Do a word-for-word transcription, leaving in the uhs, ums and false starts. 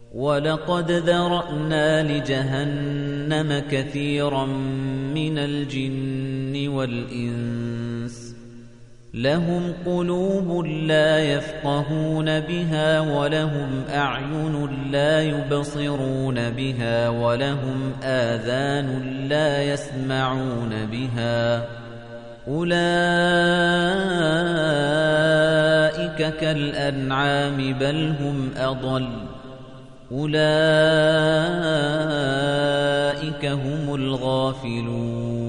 وَلَقَدْ ذَرَأْنَا لِجَهَنَّمَ كَثِيرًا مِنَ الْجِنِّ وَالْإِنسِ لَهُمْ قُلُوبٌ لَّا يَفْقَهُونَ بِهَا وَلَهُمْ أَعْيُنٌ لَّا يُبْصِرُونَ بِهَا وَلَهُمْ آذَانٌ لَّا يَسْمَعُونَ بِهَا أُولَئِكَ كَالْأَنْعَامِ بَلْ هُمْ أَضَلُّ أُولَئِكَ هُمُ الْغَافِلُونَ